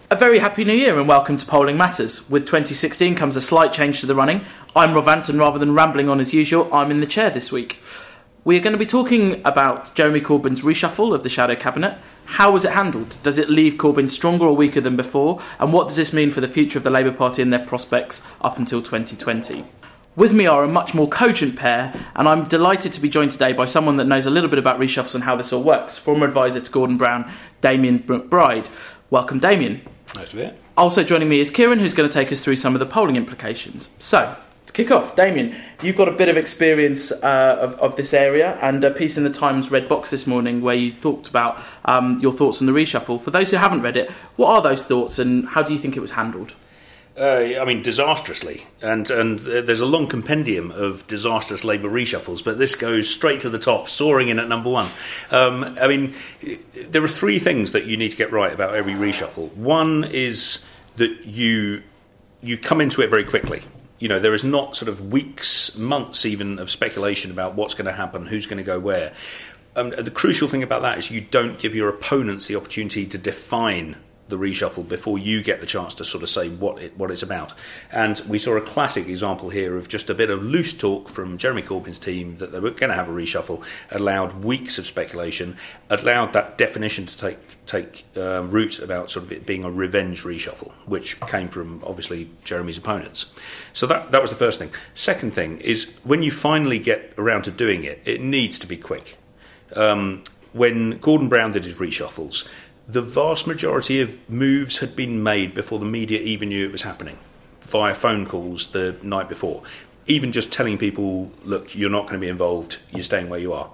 A very happy new year and welcome to Polling Matters. With 2016 comes a slight change to the running. I'm Rob Vance and rather than rambling on as usual, I'm in the chair this week. We are going to be talking about Jeremy Corbyn's reshuffle of the Shadow Cabinet. How was it handled? Does it leave Corbyn stronger or weaker than before? And what does this mean for the future of the Labour Party and their prospects up until 2020? With me are a much more cogent pair, and I'm delighted to be joined today by someone that knows a little bit about reshuffles and how this all works. Former advisor to Gordon Brown, Damien McBride. Welcome, Damien. Nice to be here. Also joining me is Kieran, who's going to take us through some of the polling implications. So, to kick off, Damien, you've got a bit of experience of this area and a piece in the Times Red Box this morning where you talked about your thoughts on the reshuffle. For those who haven't read it, what are those thoughts and how do you think it was handled? Disastrously. And there's a long compendium of disastrous Labour reshuffles, but this goes straight to the top, soaring in at number one. There are three things that you need to get right about every reshuffle. One is that you come into it very quickly. You know, there is not sort of weeks, months even of speculation about what's going to happen, who's going to go where. The crucial thing about that is you don't give your opponents the opportunity to define the reshuffle before you get the chance to sort of say what it's about. And we saw a classic example here of just a bit of loose talk from Jeremy Corbyn's team that they were going to have a reshuffle, allowed weeks of speculation, allowed that definition to take root about sort of it being a revenge reshuffle, which came from obviously Jeremy's opponents. So that was the first thing. Second thing is when you finally get around to doing it, it needs to be quick. When Gordon Brown did his reshuffles, the vast majority of moves had been made before the media even knew it was happening, via phone calls the night before. Even just telling people, look, you're not going to be involved, you're staying where you are.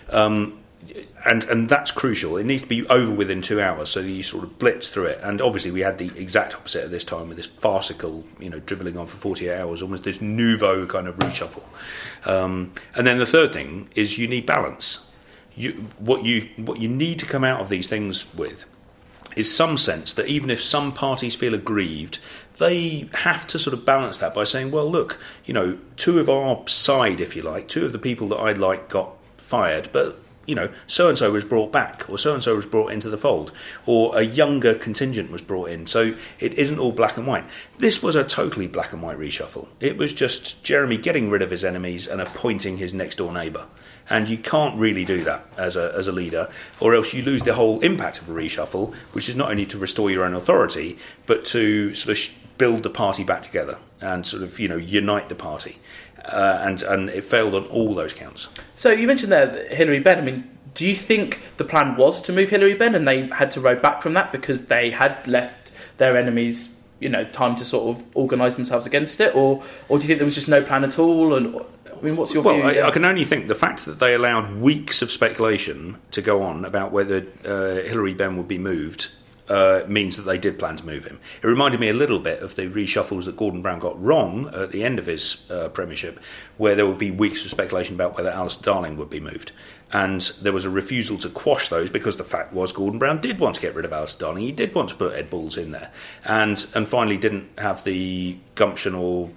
And that's crucial. It needs to be over within 2 hours, so that you sort of blitz through it. And obviously we had the exact opposite of this time with this farcical, dribbling on for 48 hours, almost this nouveau kind of reshuffle. And then the third thing is you need balance. What you need to come out of these things with is some sense that even if some parties feel aggrieved, they have to sort of balance that by saying, well, look, two of our side, if you like, two of the people that I like got fired, but so-and-so was brought back, or so-and-so was brought into the fold, or a younger contingent was brought in. So it isn't all black and white. This was a totally black and white reshuffle. It was just Jeremy getting rid of his enemies and appointing his next-door neighbour. And you can't really do that as a leader, or else you lose the whole impact of a reshuffle, which is not only to restore your own authority, but to sort of build the party back together and sort of, unite the party. And it failed on all those counts. So you mentioned there Hilary Benn. I mean, do you think the plan was to move Hilary Benn and they had to row back from that because they had left their enemies, time to sort of organise themselves against it? Or do you think there was just no plan at all? And I mean, what's your view? Well, I can only think the fact that they allowed weeks of speculation to go on about whether Hilary Benn would be moved means that they did plan to move him. It reminded me a little bit of the reshuffles that Gordon Brown got wrong at the end of his premiership, where there would be weeks of speculation about whether Alistair Darling would be moved. And there was a refusal to quash those because the fact was Gordon Brown did want to get rid of Alistair Darling. He did want to put Ed Balls in there, and finally didn't have the gumption or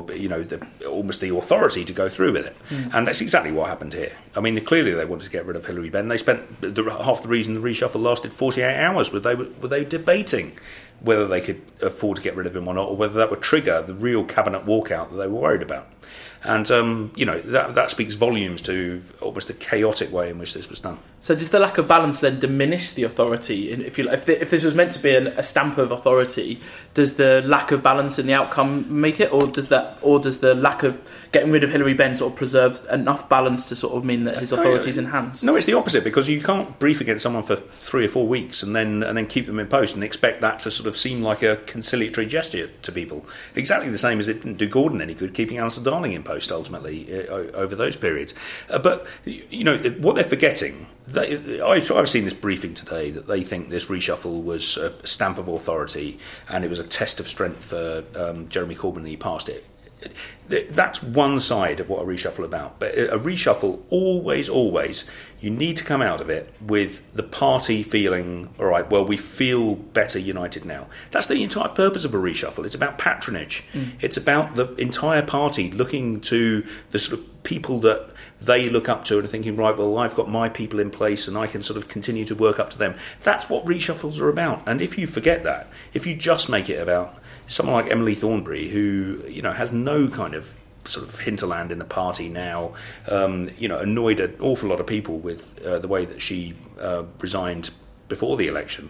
almost the authority to go through with it. And that's exactly what happened here. I mean, clearly they wanted to get rid of Hilary Benn. They spent half the reason the reshuffle lasted 48 hours were they debating whether they could afford to get rid of him or not, or whether that would trigger the real cabinet walkout that they were worried about. And, that speaks volumes to almost the chaotic way in which this was done. So does the lack of balance then diminish the authority? If this was meant to be a stamp of authority, does the lack of balance in the outcome make it? Or does the lack of getting rid of Hilary Benn sort of preserve enough balance to sort of mean that his authority is enhanced? No, it's the opposite, because you can't brief against someone for 3 or 4 weeks and then keep them in post and expect that to sort of seem like a conciliatory gesture to people. Exactly the same as it didn't do Gordon any good keeping Alistair Darling in post ultimately over those periods. But what they're forgetting, I've seen this briefing today that they think this reshuffle was a stamp of authority and it was a test of strength for Jeremy Corbyn and he passed it. That's one side of what a reshuffle is about. But a reshuffle, always, you need to come out of it with the party feeling, all right, well, we feel better united now. That's the entire purpose of a reshuffle. It's about patronage. It's about the entire party looking to the sort of people that they look up to and are thinking, right, well, I've got my people in place and I can sort of continue to work up to them. That's what reshuffles are about. And if you forget that, if you just make it about someone like Emily Thornberry, who, has no kind of sort of hinterland in the party now, annoyed an awful lot of people with the way that she resigned before the election.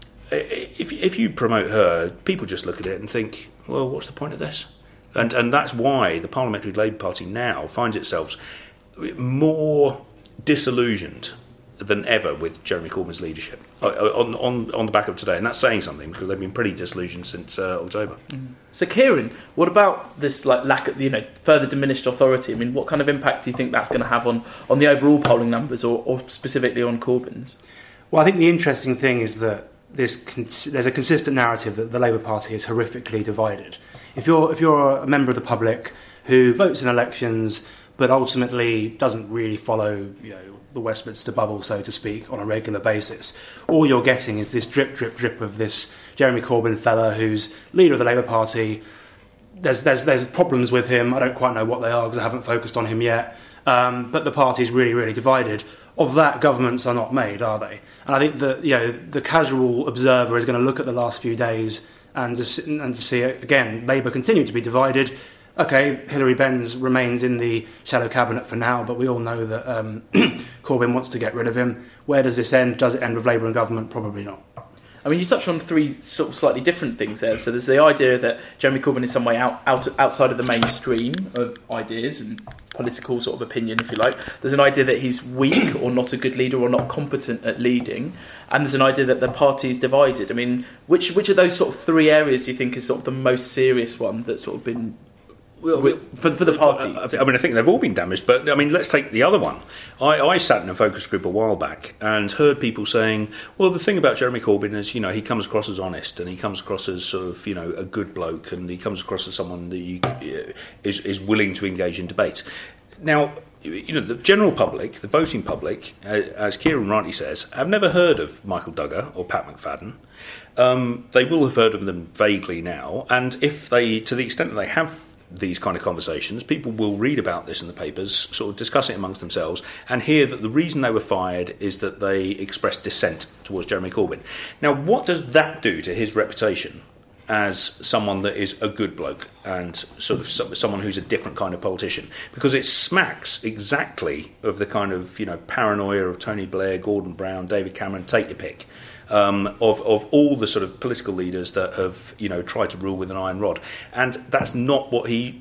If you promote her, people just look at it and think, well, what's the point of this? And that's why the Parliamentary Labour Party now finds itself more disillusioned than ever with Jeremy Corbyn's leadership on the back of today. And that's saying something, because they've been pretty disillusioned since October. So, Kieran, what about this lack of, further diminished authority? I mean, what kind of impact do you think that's going to have on the overall polling numbers, or specifically on Corbyn's? Well, I think the interesting thing is that there's a consistent narrative that the Labour Party is horrifically divided. If you're a member of the public who votes in elections but ultimately doesn't really follow the Westminster bubble, so to speak, on a regular basis, all you're getting is this drip, drip, drip of this Jeremy Corbyn fella who's leader of the Labour Party. There's problems with him. I don't quite know what they are because I haven't focused on him yet. But the party's really, really divided. Of that, governments are not made, are they? And I think that the casual observer is going to look at the last few days and to see again, Labour continue to be divided. Okay, Hilary Benz remains in the shadow cabinet for now, but we all know that Corbyn wants to get rid of him. Where does this end? Does it end with Labour in government? Probably not. I mean, you touched on three sort of slightly different things there. So there's the idea that Jeremy Corbyn is some way outside of the mainstream of ideas and political sort of opinion, if you like. There's an idea that he's weak or not a good leader or not competent at leading. And there's an idea that the party is divided. I mean, which of those sort of three areas do you think is sort of the most serious one that's sort of been... For the party? I think they've all been damaged, but let's take the other one. I sat in a focus group a while back and heard people saying, well, the thing about Jeremy Corbyn is, he comes across as honest and he comes across as sort of, a good bloke, and he comes across as someone that is willing to engage in debate. Now, the general public, the voting public, as Kieran rightly says, have never heard of Michael Duggar or Pat McFadden. They will have heard of them vaguely now, and if they, to the extent that they have these kind of conversations, people will read about this in the papers, sort of discuss it amongst themselves, and hear that the reason they were fired is that they expressed dissent towards Jeremy Corbyn. Now, what does that do to his reputation as someone that is a good bloke and sort of someone who's a different kind of politician? Because it smacks exactly of the kind of paranoia of Tony Blair, Gordon Brown, David Cameron, take your pick. Of all the sort of political leaders that have tried to rule with an iron rod, and that's not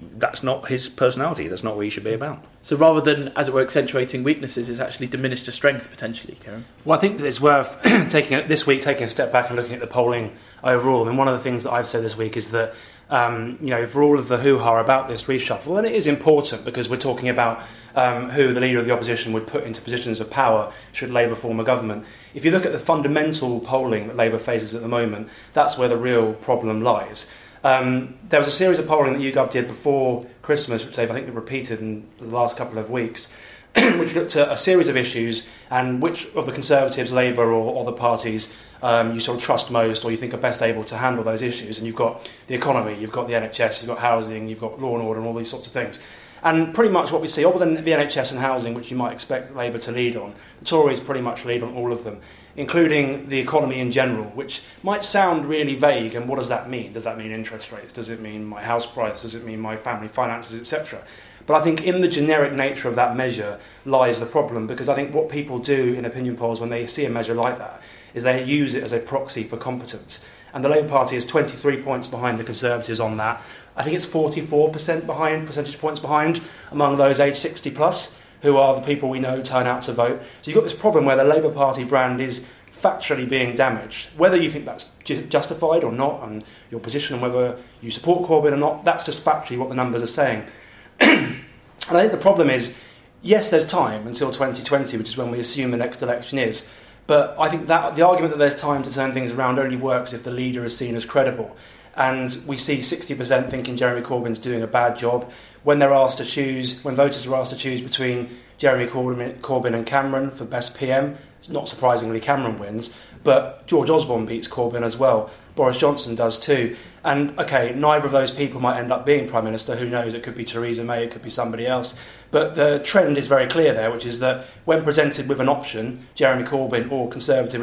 his personality. That's not what he should be about. So rather than, as it were, accentuating weaknesses, it's actually diminished a strength potentially, Kieran. Well, I think that it's worth taking a step back and looking at the polling overall. I mean, one of the things that I've said this week is that for all of the hoo-ha about this reshuffle, and it is important because we're talking about who the leader of the opposition would put into positions of power should Labour form a government. If you look at the fundamental polling that Labour faces at the moment, that's where the real problem lies. There was a series of polling that YouGov did before Christmas, which they've, I think, repeated in the last couple of weeks, which looked at a series of issues and which of the Conservatives, Labour or other parties you sort of trust most or you think are best able to handle those issues. And you've got the economy, you've got the NHS, you've got housing, you've got law and order and all these sorts of things. And pretty much what we see, other than the NHS and housing, which you might expect Labour to lead on, the Tories pretty much lead on all of them, including the economy in general, which might sound really vague. And what does that mean? Does that mean interest rates? Does it mean my house price? Does it mean my family finances, etc.? But I think in the generic nature of that measure lies the problem, because I think what people do in opinion polls when they see a measure like that is they use it as a proxy for competence. And the Labour Party is 23 points behind the Conservatives on that. I think it's 44% behind, percentage points behind, among those aged 60 plus, who are the people we know turn out to vote. So you've got this problem where the Labour Party brand is factually being damaged. Whether you think that's justified or not, and your position on whether you support Corbyn or not, that's just factually what the numbers are saying. And I think the problem is, yes, there's time until 2020, which is when we assume the next election is. But I think that the argument that there's time to turn things around only works if the leader is seen as credible. And we see 60% thinking Jeremy Corbyn's doing a bad job. When they're asked to choose, when voters are asked to choose between Jeremy Corbyn and Cameron for best PM, not surprisingly Cameron wins, but George Osborne beats Corbyn as well Boris Johnson does too. And, okay, neither of those people might end up being Prime Minister. Who knows? It could be Theresa May, it could be somebody else. But the trend is very clear there, which is that when presented with an option, Jeremy Corbyn or Conservative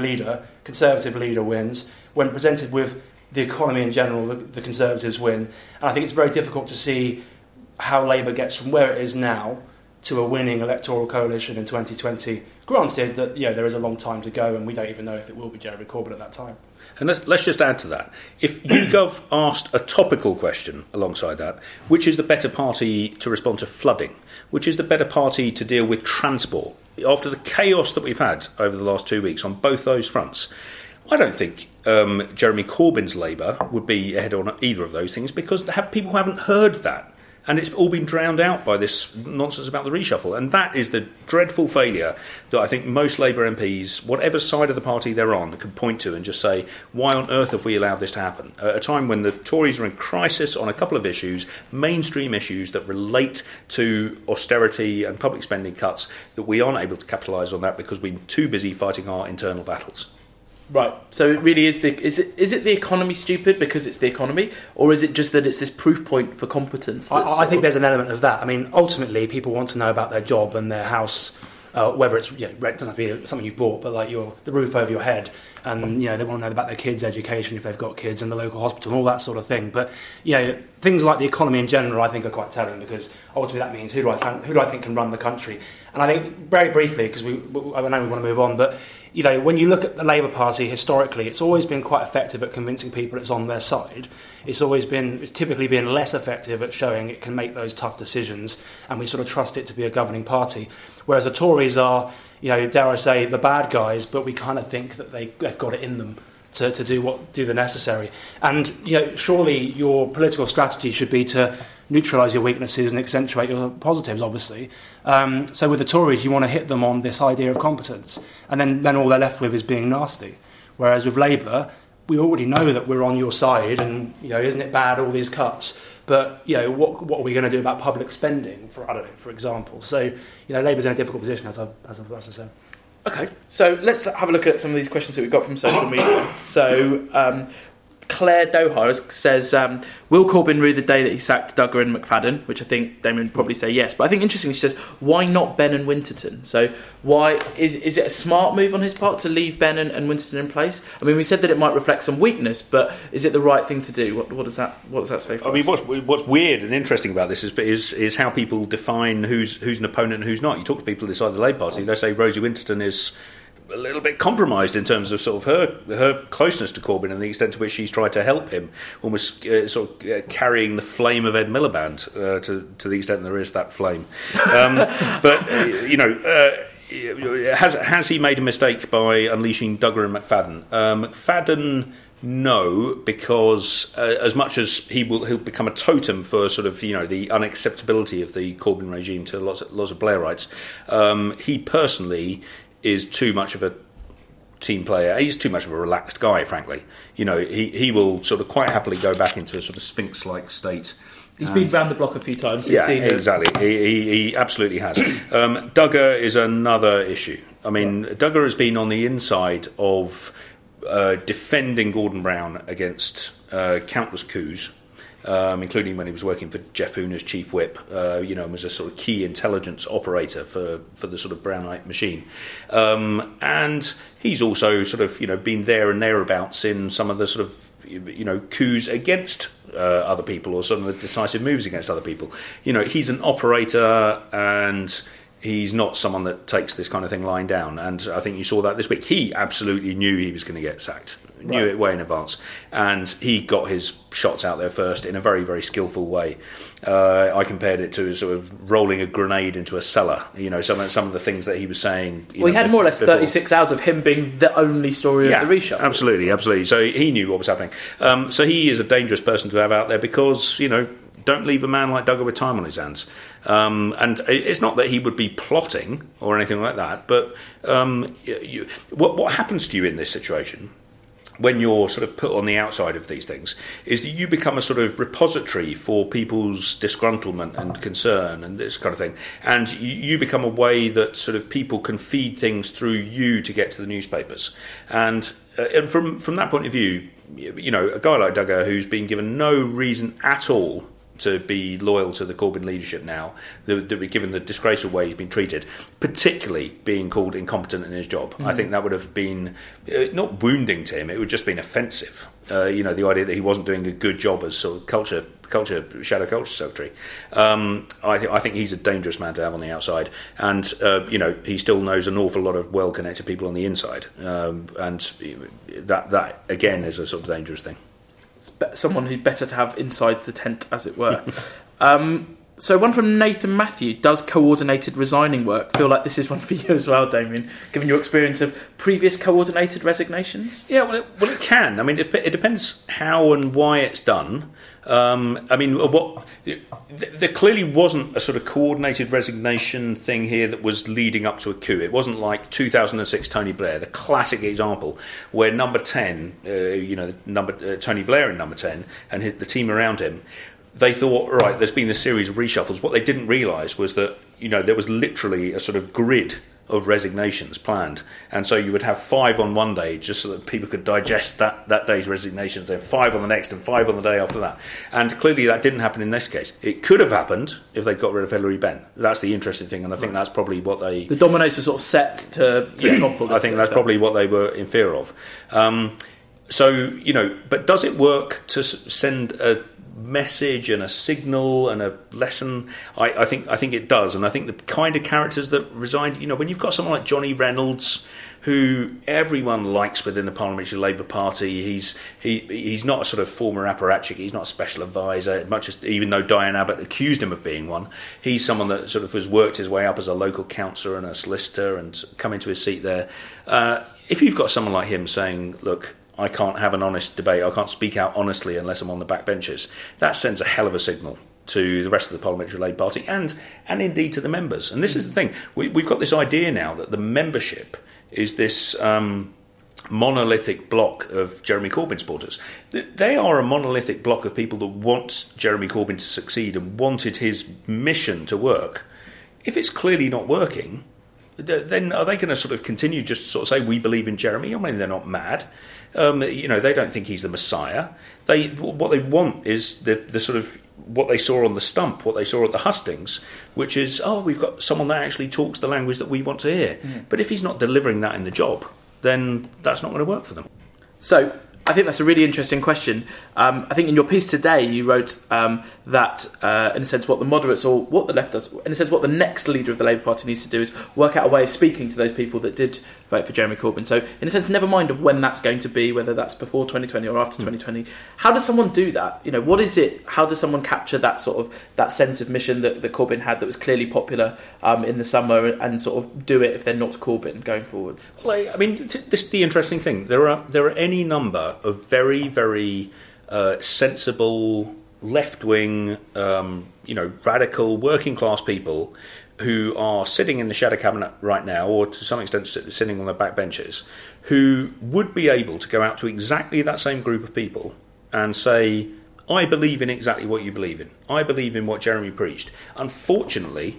leader wins. When presented with the economy in general, the Conservatives win. And I think it's very difficult to see how Labour gets from where it is now to a winning electoral coalition in 2020. Granted that there is a long time to go, and we don't even know if it will be Jeremy Corbyn at that time. And let's just add to that. If YouGov asked a topical question alongside that, which is the better party to respond to flooding? Which is the better party to deal with transport? After the chaos that we've had over the last 2 weeks on both those fronts, I don't think Jeremy Corbyn's Labour would be ahead on either of those things, because people haven't heard that. And it's all been drowned out by this nonsense about the reshuffle. And that is the dreadful failure that I think most Labour MPs, whatever side of the party they're on, can point to and just say, why on earth have we allowed this to happen? At a time when the Tories are in crisis on a couple of issues, mainstream issues that relate to austerity and public spending cuts, that we aren't able to capitalise on that because we've been too busy fighting our internal battles. Right. So it really is is it the economy stupid because it's the economy, or is it just that it's this proof point for competence? I think there's an element of that. I mean, ultimately, people want to know about their job and their house, whether it's it doesn't have to be something you've bought, but like the roof over your head, and they want to know about their kids' education if they've got kids, and the local hospital and all that sort of thing. But things like the economy in general, I think, are quite telling, because ultimately that means who do I think can run the country. And I think very briefly, because I know we want to move on, but when you look at the Labour Party historically, it's always been quite effective at convincing people it's on their side. It's typically been less effective at showing it can make those tough decisions, and we sort of trust it to be a governing party. Whereas the Tories are, dare I say, the bad guys, but we kind of think that they've got it in them to do the necessary. And surely your political strategy should be to neutralise your weaknesses and accentuate your positives, obviously. So with the Tories, you want to hit them on this idea of competence, and then all they're left with is being nasty. Whereas with Labour, we already know that we're on your side, and isn't it bad, all these cuts? But what are we going to do about public spending, for example? So Labour's in a difficult position, as I said. Okay, so let's have a look at some of these questions that we've got from social media. So Claire Doha says, will Corbyn rue the day that he sacked Duggar and McFadden? Which I think Damien would probably say yes. But I think interestingly she says, why not Ben and Winterton? So why is it a smart move on his part to leave Ben and Winterton in place? I mean, we said that it might reflect some weakness, but is it the right thing to do? What does that say for us? I mean, what's weird and interesting about this is how people define who's an opponent and who's not. You talk to people inside the Labour Party, they say Rosie Winterton is a little bit compromised in terms of sort of her closeness to Corbyn and the extent to which she's tried to help him, almost carrying the flame of Ed Miliband to the extent there is that flame. But has he made a mistake by unleashing Duggar and McFadden? McFadden, no, because as much as he'll become a totem for sort of the unacceptability of the Corbyn regime to lots of Blairites, he personally is too much of a team player. He's too much of a relaxed guy, frankly. He will sort of quite happily go back into a sort of Sphinx-like state. He's been round the block a few times. Yeah, exactly. He absolutely has. Duggar is another issue. I mean, Duggar has been on the inside of defending Gordon Brown against countless coups, including when he was working for Jeff Hoon as chief whip, and was a sort of key intelligence operator for the sort of Brownite machine. And he's also sort of, been there and thereabouts in some of the sort of, coups against other people, or some of the decisive moves against other people. He's an operator, and he's not someone that takes this kind of thing lying down. And I think you saw that this week. He absolutely knew he was going to get sacked. Knew it way in advance, and he got his shots out there first in a very, very skillful way. I compared it to sort of rolling a grenade into a cellar. Some of the things that he was saying. He had more or less 36 hours of him being the only story of the reshuffle. Absolutely. So he knew what was happening. So he is a dangerous person to have out there because don't leave a man like Duggar with time on his hands. And it's not that he would be plotting or anything like that, but what happens to you in this situation when you're sort of put on the outside of these things is that you become a sort of repository for people's disgruntlement and concern and this kind of thing. And you become a way that sort of people can feed things through you to get to the newspapers. And from that point of view, a guy like Duggar who's been given no reason at all to be loyal to the Corbyn leadership now, given the disgraceful way he's been treated, particularly being called incompetent in his job. I think that would have been not wounding to him, it would just been offensive. The idea that he wasn't doing a good job as sort of shadow culture secretary. I think he's a dangerous man to have on the outside, and he still knows an awful lot of well-connected people on the inside, and that again is a sort of dangerous thing. Someone who's better to have inside the tent, as it were. So one from Nathan Matthew: does coordinated resigning work? Feel like this is one for you as well, Damien, given your experience of previous coordinated resignations? Yeah, well, it can. I mean, it depends how and why it's done. There clearly wasn't a sort of coordinated resignation thing here that was leading up to a coup. It wasn't like 2006 Tony Blair, the classic example where number 10, Tony Blair in number 10 and the team around him, they thought, right, there's been this series of reshuffles. What they didn't realise was that, there was literally a sort of grid of resignations planned, and so you would have 5 on one day just so that people could digest that day's resignations, then 5 on the next and 5 on the day after that. And clearly that didn't happen in this case. It could have happened if they got rid of Hilary Benn. That's the interesting thing, and I think that's probably what the dominoes were sort of set to topple. I think that's probably what they were in fear of. But does it work to send a message and a signal and a lesson? I think it does, and I think the kind of characters that reside, when you've got someone like Johnny Reynolds, who everyone likes within the Parliamentary Labour Party, he's not a sort of former apparatchik, he's not a special advisor, much as even though Diane Abbott accused him of being one, he's someone that sort of has worked his way up as a local councillor and a solicitor and come into his seat there. If you've got someone like him saying, look, I can't have an honest debate, I can't speak out honestly unless I'm on the backbenches, that sends a hell of a signal to the rest of the Parliamentary Labour Party and indeed to the members. And this is the thing, we've got this idea now that the membership is this monolithic block of Jeremy Corbyn supporters. They are a monolithic block of people that want Jeremy Corbyn to succeed and wanted his mission to work. If it's clearly not working, then are they going to sort of continue just to sort of say, we believe in Jeremy? I mean, they're not mad. They don't think he's the Messiah. What they want is the sort of what they saw on the stump, what they saw at the hustings, which is, we've got someone that actually talks the language that we want to hear. But if he's not delivering that in the job, then that's not going to work for them. So I think that's a really interesting question. I think in your piece today you wrote that, in a sense, what the moderates or what the left does, in a sense, what the next leader of the Labour Party needs to do is work out a way of speaking to those people that did vote for Jeremy Corbyn. So, in a sense, never mind of when that's going to be, whether that's before 2020 or after 2020. How does someone do that? What is it? How does someone capture that sort of that sense of mission that Corbyn had, that was clearly popular in the summer, and sort of do it if they're not Corbyn going forward? Well, I mean, this is the interesting thing. There are any number of very, very sensible, left-wing, radical, working-class people who are sitting in the shadow cabinet right now, or to some extent sitting on the back benches, who would be able to go out to exactly that same group of people and say, I believe in exactly what you believe in. I believe in what Jeremy preached. Unfortunately,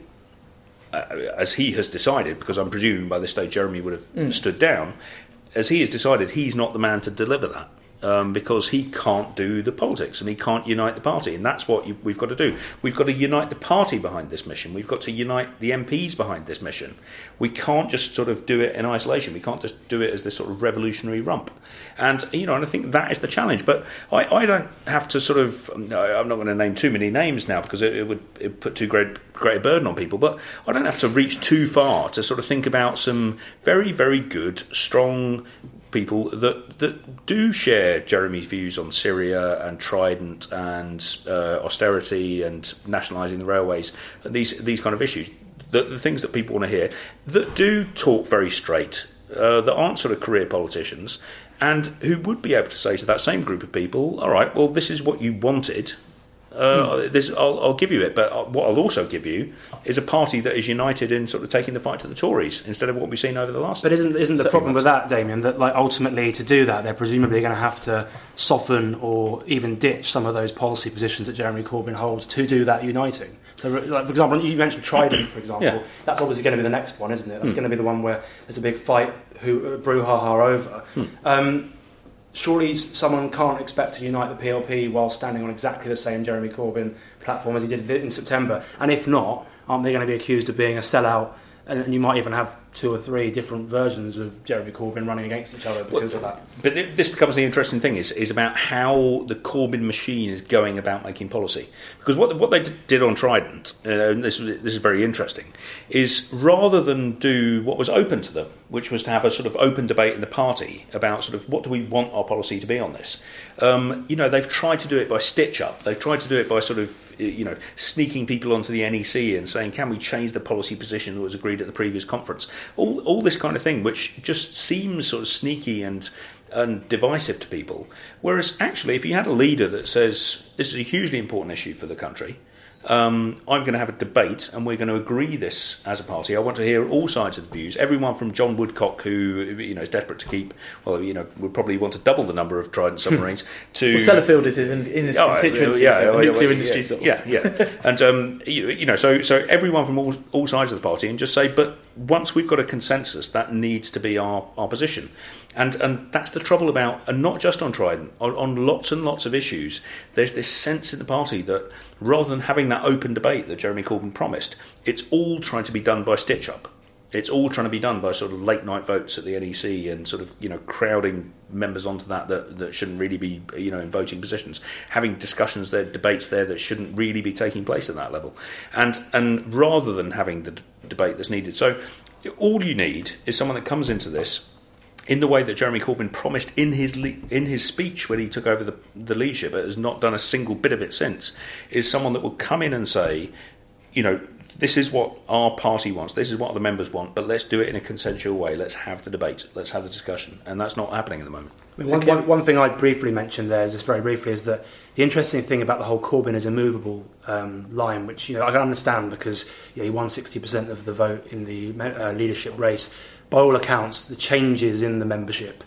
as he has decided, because I'm presuming by this stage Jeremy would have stood down, as he has decided, he's not the man to deliver that. Because he can't do the politics and he can't unite the party, and that's what we've got to do. We've got to unite the party behind this mission. We've got to unite the MPs behind this mission. We can't just sort of do it in isolation. We can't just do it as this sort of revolutionary rump. And and I think that is the challenge. But I don't have to sort of. I'm not going to name too many names now because it would put too great a burden on people. But I don't have to reach too far to sort of think about some very, very good, strong people that do share Jeremy's views on Syria and Trident and austerity and nationalising the railways, and these kind of issues, the things that people want to hear, that do talk very straight, that aren't sort of career politicians, and who would be able to say to that same group of people, all right, well, this is what you wanted, I'll give you it, but what I'll also give you is a party that is united in sort of taking the fight to the Tories instead of what we've seen over the last. But isn't the problem with that, Damien, that ultimately to do that they're presumably going to have to soften or even ditch some of those policy positions that Jeremy Corbyn holds to do that uniting? So, for example, you mentioned Trident, for example. Yeah. That's obviously going to be the next one, isn't it? That's going to be the one where there's a big fight, brouhaha over. surely someone can't expect to unite the PLP while standing on exactly the same Jeremy Corbyn platform as he did in September. And if not, aren't they going to be accused of being a sellout? And you might even have 2 or 3 different versions of Jeremy Corbyn running against each other because of that. But this becomes the interesting thing is about how the Corbyn machine is going about making policy. Because what they did on Trident, and this is very interesting, is rather than do what was open to them, which was to have a sort of open debate in the party about sort of what do we want our policy to be on this, they've tried to do it by stitch up. They've tried to do it by sort of sneaking people onto the NEC and saying, can we change the policy position that was agreed at the previous conference? All this kind of thing, which just seems sort of sneaky and divisive to people. Whereas actually, if you had a leader that says, this is a hugely important issue for the country, I'm going to have a debate and we're going to agree this as a party. I want to hear all sides of the views. Everyone from John Woodcock, who is desperate to keep, would probably want to double the number of Trident submarines. To Sellafield is in his constituency, nuclear industry. And so everyone from all sides of the party, and just say, but once we've got a consensus, that needs to be our position. And that's the trouble about, and not just on Trident, on lots and lots of issues, there's this sense in the party that rather than having that open debate that Jeremy Corbyn promised, it's all trying to be done by stitch-up. It's all trying to be done by sort of late-night votes at the NEC and sort of, crowding members onto that shouldn't really be, in voting positions, having discussions there, debates there that shouldn't really be taking place at that level. And rather than having the debate that's needed. So all you need is someone that comes into this in the way that Jeremy Corbyn promised in his speech when he took over the leadership, but has not done a single bit of it since, is someone that will come in and say, this is what our party wants, this is what the members want, but let's do it in a consensual way, let's have the debate, let's have the discussion, and that's not happening at the moment. One thing I'd briefly mention there, just very briefly, is that the interesting thing about the whole Corbyn is immovable line, which I can understand because he won 60% of the vote in the leadership race. By all accounts, the changes in the membership,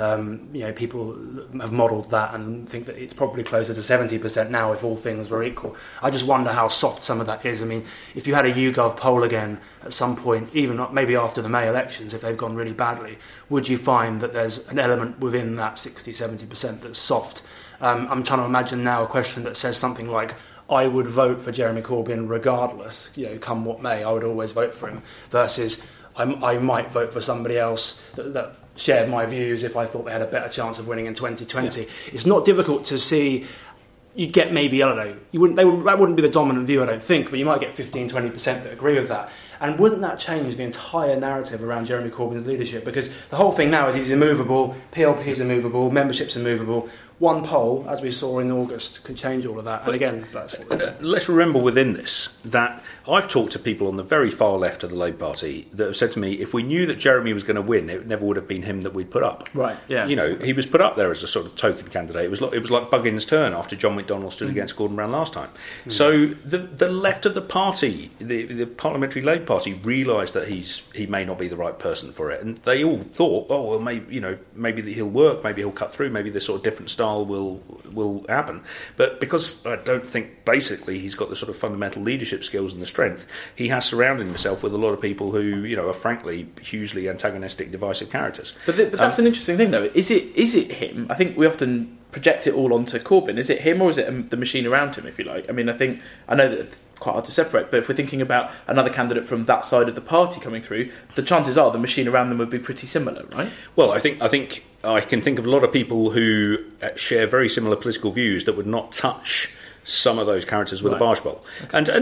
people have modelled that and think that it's probably closer to 70% now if all things were equal. I just wonder how soft some of that is. I mean, if you had a YouGov poll again at some point, even maybe after the May elections, if they've gone really badly, would you find that there's an element within that 60-70% that's soft? I'm trying to imagine now a question that says something like, I would vote for Jeremy Corbyn regardless, come what may, I would always vote for him, versus I might vote for somebody else that shared my views if I thought they had a better chance of winning in 2020. Yeah. It's not difficult to see. You get maybe, I don't know, that wouldn't be the dominant view, I don't think, but you might get 15-20% that agree with that. And wouldn't that change the entire narrative around Jeremy Corbyn's leadership? Because the whole thing now is he's immovable, PLP is immovable, membership's immovable. One poll, as we saw in August, could change all of that. And again, that's let's remember within this that I've talked to people on the very far left of the Labour Party that have said to me, if we knew that Jeremy was going to win, it never would have been him that we'd put up. Right, yeah. He was put up there as a sort of token candidate. It was like Buggins' turn after John McDonnell stood against Gordon Brown last time. So the left of the party, the Parliamentary Labour Party, realised that he may not be the right person for it, and they all thought, oh well, maybe he'll work, maybe he'll cut through, maybe this sort of different style will happen. But because I don't think basically he's got the sort of fundamental leadership skills and the strength, he has surrounded himself with a lot of people who are frankly hugely antagonistic, divisive characters. But that's an interesting thing, though. Is it him? I think we often project it all onto Corbyn. Is it him or is it the machine around him, if you like? I mean, I know that it's quite hard to separate, but if we're thinking about another candidate from that side of the party coming through, the chances are the machine around them would be pretty similar, right? Well, I think I can think of a lot of people who share very similar political views that would not touch some of those characters with a barge pole. Okay.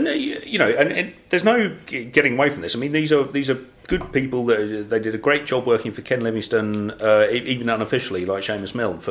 And there's no getting away from this. I mean, these are good people. They did a great job working for Ken Livingstone, even unofficially, like Seamus Milne,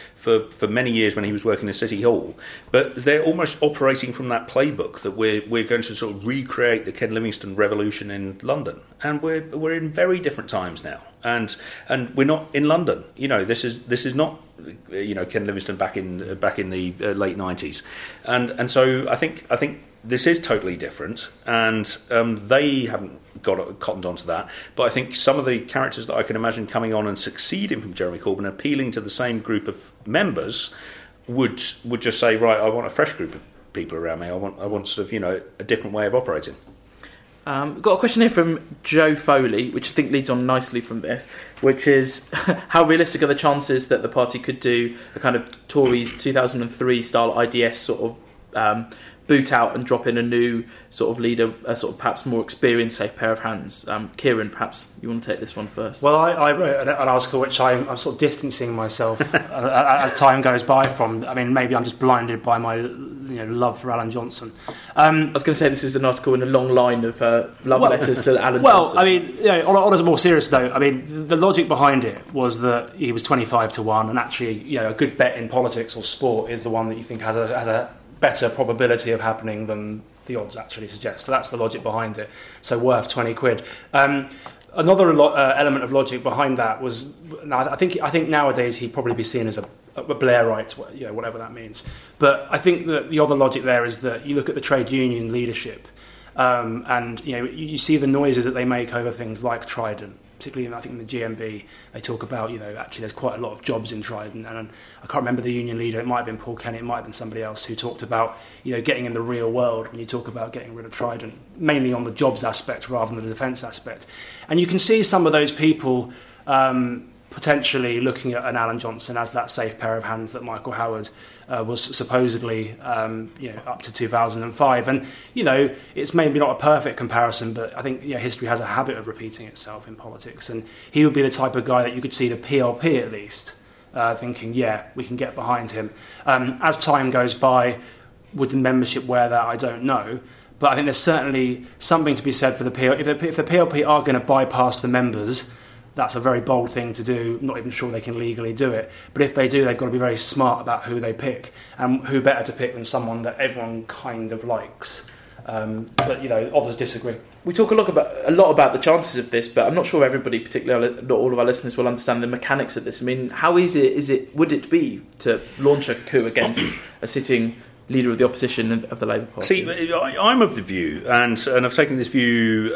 for many years when he was working in City Hall. But they're almost operating from that playbook that we're going to sort of recreate the Ken Livingstone revolution in London. And we're in very different times now. And we're not in London. This is not Ken Livingstone back in the late 90s. And so I think this is totally different, and they haven't cottoned onto that. But I think some of the characters that I can imagine coming on and succeeding from Jeremy Corbyn, appealing to the same group of members, would just say, right, I want a fresh group of people around me. I want sort of a different way of operating. We've got a question here from Joe Foley, which I think leads on nicely from this, which is how realistic are the chances that the party could do a kind of Tories 2003 style IDS sort of boot out and drop in a new sort of leader, a sort of perhaps more experienced, safe pair of hands? Kieran, perhaps you want to take this one first? Well, I wrote an article which I'm sort of distancing myself as time goes by from. I mean, maybe I'm just blinded by my love for Alan Johnson. I was going to say this is an article in a long line of love letters to Alan Johnson. Well, I mean, on a more serious note, I mean, the logic behind it was that he was 25-1, and actually, a good bet in politics or sport is the one that you think has a better probability of happening than the odds actually suggest. So that's the logic behind it. So worth 20 quid. Another element of logic behind that was, I think nowadays he'd probably be seen as a Blairite, whatever that means. But I think that the other logic there is that you look at the trade union leadership, and you see the noises that they make over things like Trident. Particularly, I think in the GMB, they talk about, actually there's quite a lot of jobs in Trident. And I can't remember the union leader, it might have been Paul Kenny, it might have been somebody else who talked about, getting in the real world when you talk about getting rid of Trident, mainly on the jobs aspect rather than the defence aspect. And you can see some of those people potentially looking at an Alan Johnson as that safe pair of hands that Michael Howard was supposedly up to 2005. And it's maybe not a perfect comparison, but I think history has a habit of repeating itself in politics, and he would be the type of guy that you could see the PLP at least thinking, we can get behind him. As time goes by, would the membership wear that? I don't know. But I think there's certainly something to be said for the PLP. If the PLP are going to bypass the members, that's a very bold thing to do. I'm not even sure they can legally do it. But if they do, they've got to be very smart about who they pick. And who better to pick than someone that everyone kind of likes. But others disagree. We talk a lot about the chances of this, but I'm not sure everybody, particularly not all of our listeners, will understand the mechanics of this. I mean, how easy would it be to launch a coup against a sitting leader of the opposition of the Labour Party? See, I'm of the view, and I've taken this view,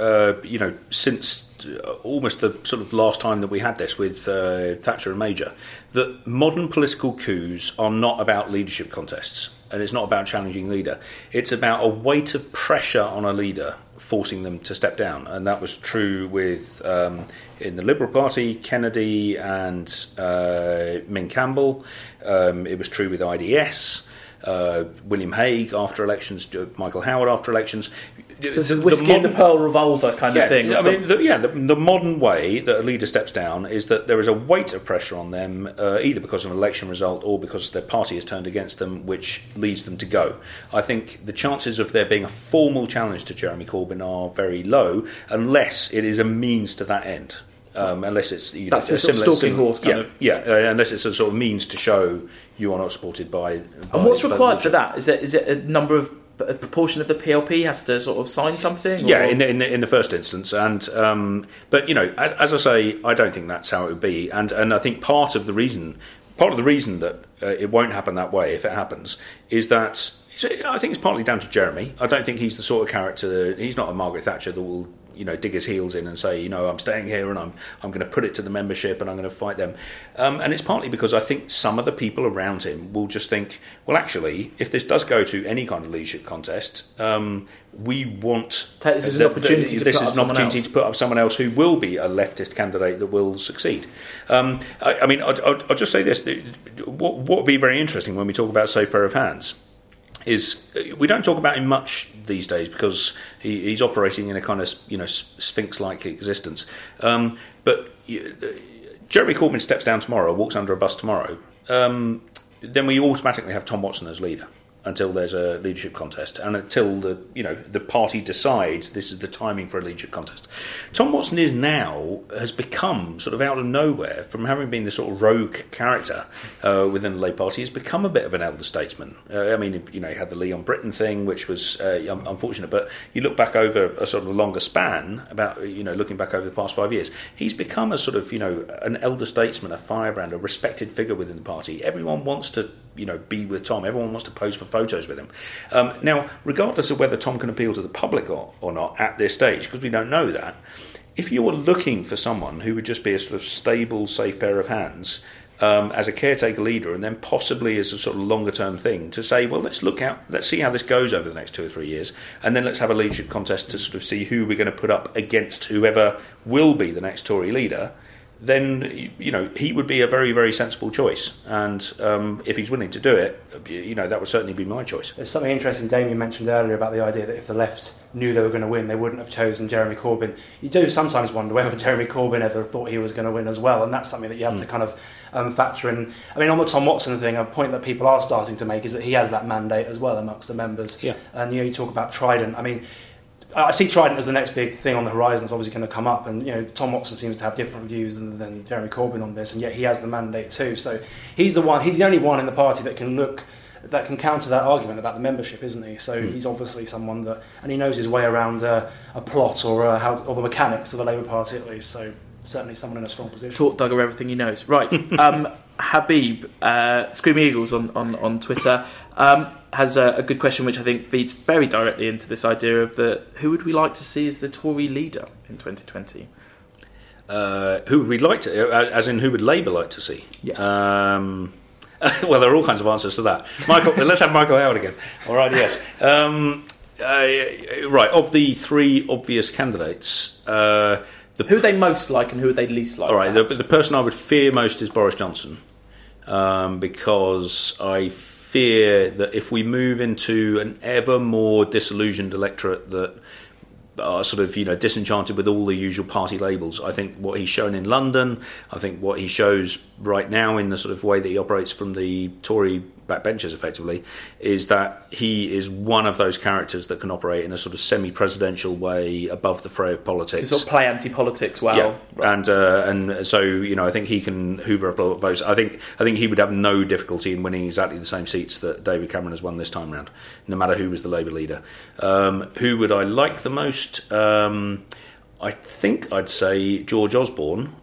since almost the sort of last time that we had this with Thatcher and Major, that modern political coups are not about leadership contests, and it's not about challenging leader. It's about a weight of pressure on a leader forcing them to step down, and that was true with in the Liberal Party, Kennedy and Min Campbell. It was true with IDS. William Hague after elections, Michael Howard after elections. So it's the whiskey and the pearl revolver kind of thing. The modern way that a leader steps down is that there is a weight of pressure on them, either because of an election result or because their party has turned against them, which leads them to go. I think the chances of there being a formal challenge to Jeremy Corbyn are very low, unless it is a means to that end. Unless it's that's the sort of stalking horse kind of. Unless it's a sort of means to show you are not supported by. And what's required for that? Is it a number of a proportion of the PLP has to sort of sign something? Yeah, in the first instance, and but as I say, I don't think that's how it would be, and I think part of the reason that it won't happen that way, if it happens, is that I think it's partly down to Jeremy. I don't think he's the sort of character. He's not a Margaret Thatcher that will dig his heels in and say, I'm staying here and I'm going to put it to the membership and I'm going to fight them. And it's partly because I think some of the people around him will just think, well, actually, if this does go to any kind of leadership contest, we want this is an opportunity to put up someone else who will be a leftist candidate that will succeed. I'll just say this: what would be very interesting when we talk about safe pair of hands is we don't talk about him much these days because he's operating in a kind of Sphinx-like existence. But Jeremy Corbyn steps down tomorrow, walks under a bus tomorrow. Then we automatically have Tom Watson as leader until there's a leadership contest and until the party decides this is the timing for a leadership contest. Tom Watson has become sort of out of nowhere, from having been this sort of rogue character within the Labour Party, has become a bit of an elder statesman. He had the Leon Britton thing, which was unfortunate, but you look back over a sort of longer span, about looking back over the past 5 years, he's become a sort of an elder statesman, a firebrand, a respected figure within the party. Everyone wants to be with Tom. Everyone wants to pose for photos with him. Now, regardless of whether Tom can appeal to the public or not at this stage, because we don't know that, if you were looking for someone who would just be a sort of stable, safe pair of hands, as a caretaker leader, and then possibly as a sort of longer term thing to say, well, let's see how this goes over the next 2 or 3 years, and then let's have a leadership contest to sort of see who we're going to put up against whoever will be the next Tory leader. Then he would be a very, very sensible choice, and if he's willing to do it, that would certainly be my choice. There's something interesting Damien mentioned earlier about the idea that if the left knew they were going to win, they wouldn't have chosen Jeremy Corbyn. You do sometimes wonder whether Jeremy Corbyn ever thought he was going to win as well, and that's something that you have to kind of factor in. I mean, on the Tom Watson thing, a point that people are starting to make is that he has that mandate as well amongst the members. Yeah. And you talk about Trident. I mean, I see Trident as the next big thing on the horizon. It's obviously going to come up, and Tom Watson seems to have different views than Jeremy Corbyn on this, and yet he has the mandate too. So he's the only one in the party that can counter that argument about the membership, isn't he? So he's obviously someone and he knows his way around a plot or the mechanics of the Labour Party at least. So certainly someone in a strong position. Taught Duggar everything he knows. Right, Habib, Screaming Eagles on Twitter, has a good question which I think feeds very directly into this idea of who would we like to see as the Tory leader in 2020? Who would we like to, as in who would Labour like to see? Yes. Well, there are all kinds of answers to that. Michael, let's have Michael Howard again. All right, yes. Right, of the three obvious candidates, who would they most like and who would they least like? All right, the person I would fear most is Boris Johnson, because I fear that if we move into an ever more disillusioned electorate that are sort of disenchanted with all the usual party labels, I think what he's shown in London, I think what he shows right now in the sort of way that he operates from the Tory backbenchers effectively, is that he is one of those characters that can operate in a sort of semi-presidential way above the fray of politics. He sort of play anti-politics well. Yeah. Right. And so I think he can hoover up a lot of votes. I think he would have no difficulty in winning exactly the same seats that David Cameron has won this time round, no matter who was the Labour leader. Who would I like the most? I think I'd say George Osborne.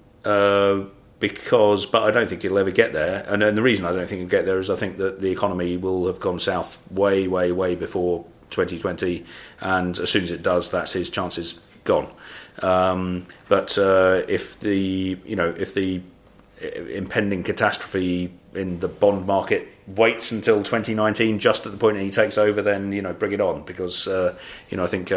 But I don't think he'll ever get there. And the reason I don't think he'll get there is I think that the economy will have gone south way, way, way before 2020. And as soon as it does, that's his chances gone. But if the impending catastrophe in the bond market waits until 2019, just at the point that he takes over, then bring it on. Because I think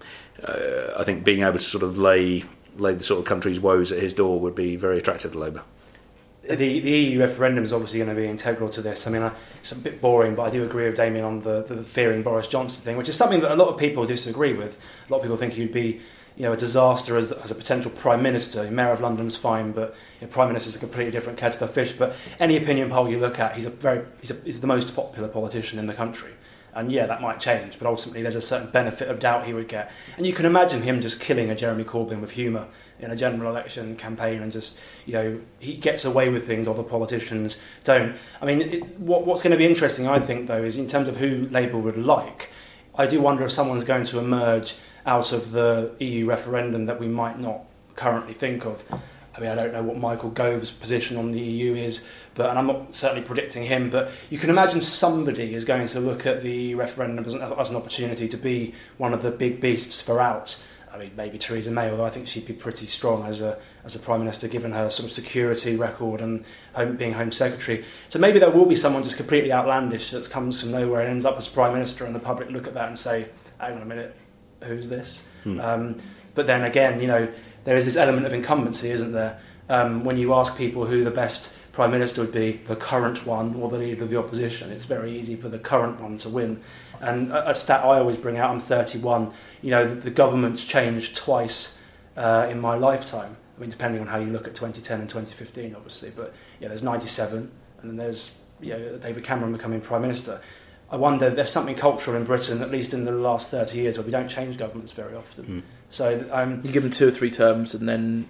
being able to sort of lay the sort of country's woes at his door would be very attractive to Labour. The EU referendum is obviously going to be integral to this. I mean, it's a bit boring, but I do agree with Damien on the fearing Boris Johnson thing, which is something that a lot of people disagree with. A lot of people think he would be a disaster as a potential Prime Minister. Mayor of London's fine, but Prime Minister's a completely different kettle of fish. But any opinion poll you look at, he's the most popular politician in the country. And that might change, but ultimately there's a certain benefit of doubt he would get. And you can imagine him just killing a Jeremy Corbyn with humour in a general election campaign, and just, he gets away with things other politicians don't. I mean, what's going to be interesting, I think, though, is in terms of who Labour would like, I do wonder if someone's going to emerge out of the EU referendum that we might not currently think of. I mean, I don't know what Michael Gove's position on the EU is, and I'm not certainly predicting him, but you can imagine somebody is going to look at the referendum as an opportunity to be one of the big beasts for out. I mean, maybe Theresa May, although I think she'd be pretty strong as a Prime Minister, given her sort of security record and being Home Secretary. So maybe there will be someone just completely outlandish that comes from nowhere and ends up as Prime Minister, and the public look at that and say, hang on a minute, who's this? But then again, there is this element of incumbency, isn't there? When you ask people who the best Prime Minister would be, the current one or the leader of the opposition, it's very easy for the current one to win. And a stat I always bring out, I'm 31, the government's changed twice in my lifetime. I mean, depending on how you look at 2010 and 2015, obviously. But there's 97, and then there's David Cameron becoming Prime Minister. I wonder, there's something cultural in Britain, at least in the last 30 years, where we don't change governments very often. So you give them 2 or 3 terms, and then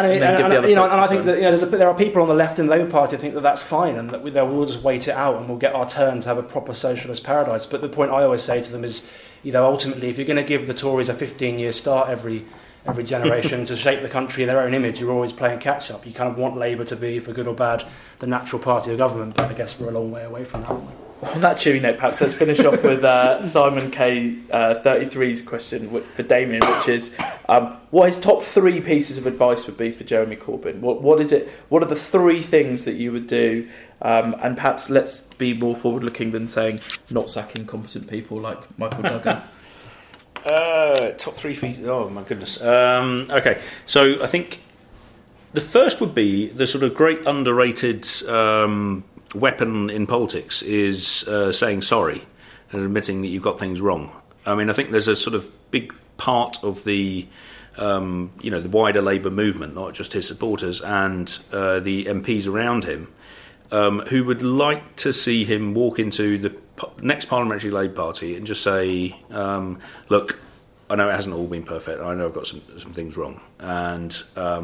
I think that there are people on the left in the Labour Party who think that that's fine, and that we'll just wait it out and we'll get our turn to have a proper socialist paradise. But the point I always say to them is, ultimately, if you're going to give the Tories a 15-year start every generation to shape the country in their own image, you're always playing catch up. You kind of want Labour to be, for good or bad, the natural party of government. But I guess we're a long way away from that. On that cheery note, perhaps let's finish off with Simon K. 33's question for Damien, which is, what his top 3 pieces of advice would be for Jeremy Corbyn? What is it? What are the 3 things that you would do? And perhaps let's be more forward-looking than saying not sacking competent people like Michael Duggan. Top 3 feet. Oh my goodness. Okay, so I think the first would be the sort of great underrated weapon in politics is saying sorry and admitting that you've got things wrong. I mean, I think there's a sort of big part of the the wider Labour movement, not just his supporters and the MPs around him, who would like to see him walk into the next parliamentary Labour Party and just say, look, I know it hasn't all been perfect. I know I've got some things wrong. And,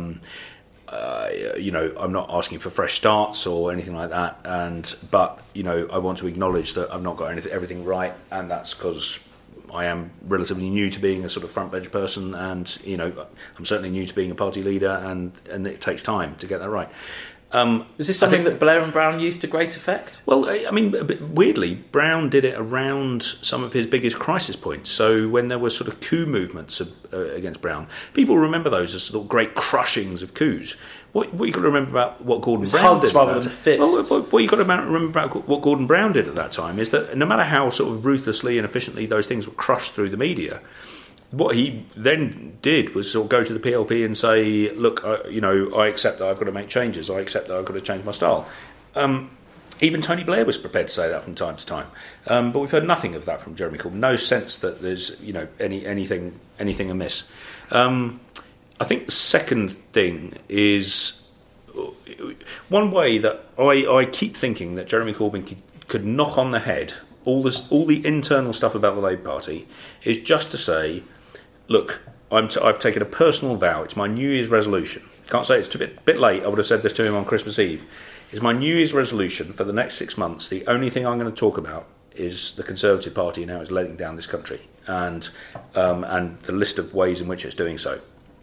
I'm not asking for fresh starts or anything like that. But I want to acknowledge that I've not got everything right. And that's because I am relatively new to being a sort of front bench person. And, I'm certainly new to being a party leader. And it takes time to get that right. Is this something that Blair and Brown used to great effect? Well, I mean, a bit weirdly, Brown did it around some of his biggest crisis points. So when there were sort of coup movements against Brown, people remember those as sort of great crushings of coups. What you've got to remember about what Gordon Brown did rather than fists. What you've got to remember about what Gordon Brown did at that time is that no matter how sort of ruthlessly and efficiently those things were crushed through the media, what he then did was sort of go to the PLP and say, look, I accept that I've got to make changes. I accept that I've got to change my style. Even Tony Blair was prepared to say that from time to time. But we've heard nothing of that from Jeremy Corbyn. No sense that there's anything amiss. I think the second thing is one way that I keep thinking that Jeremy Corbyn could knock on the head all the internal stuff about the Labour Party is just to say, look, I've taken a personal vow. It's my New Year's resolution. Can't say it's a bit late. I would have said this to him on Christmas Eve. It's my New Year's resolution for the next 6 months. The only thing I'm going to talk about is the Conservative Party and how it's letting down this country, and the list of ways in which it's doing so.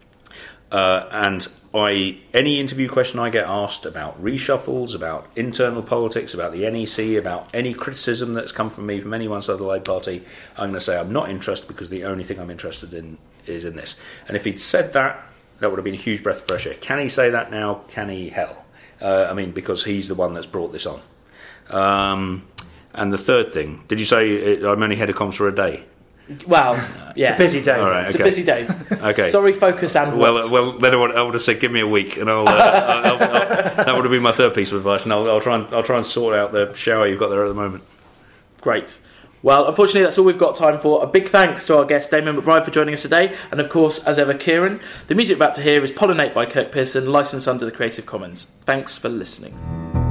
Any interview question I get asked about reshuffles, about internal politics, about the NEC, about any criticism that's come from me from any one side of the Labour Party, I'm going to say I'm not interested because the only thing I'm interested in is in this. And if he'd said that, that would have been a huge breath of fresh air. Can he say that now? Can he? Hell. Because he's the one that's brought this on. And the third thing, did you say I'm only head of comms for a day? Well, yeah. It's a busy day. All right, It's a busy day. Okay. Sorry, focus and well. Then I would have said, give me a week, and that would have been my third piece of advice, and I'll try and sort out the shower you've got there at the moment. Great. Well, unfortunately, that's all we've got time for. A big thanks to our guest, Damien McBride, for joining us today, and of course, as ever, Kieran. The music you're about to hear is Pollinate by Kirk Pearson, licensed under the Creative Commons. Thanks for listening.